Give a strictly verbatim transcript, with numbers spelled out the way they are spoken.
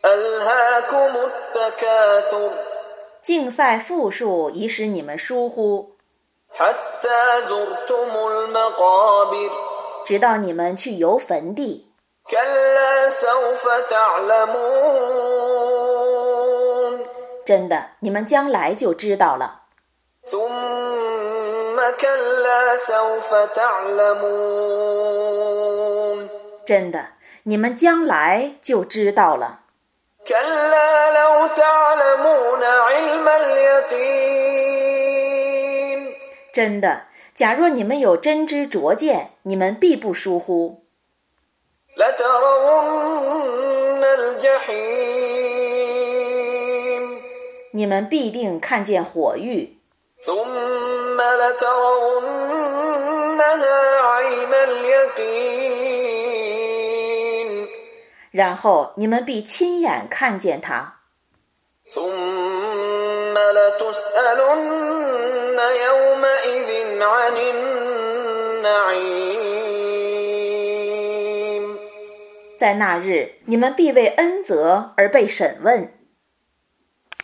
ألهاكم التكاثر 竞赛富庶已使你们疏忽， حتى زرتم المقابر 直到你们去游坟地。 كلا سوف تعلمون 真的，你们将来就知道了。 ثم كلا سوف تعلمون 真的，你们将来就知道了。 كلا لو تعلمون علم اليقين 真的，假若你们有真知灼见，你们必不疏忽。 لترون الجحيم 你们必定看见火狱， ثم لترونها عين اليقين 然后你们必亲眼看见它。 ثم لتسألن يومئذ عن النعيم 在那日，你们必为恩泽而被审问。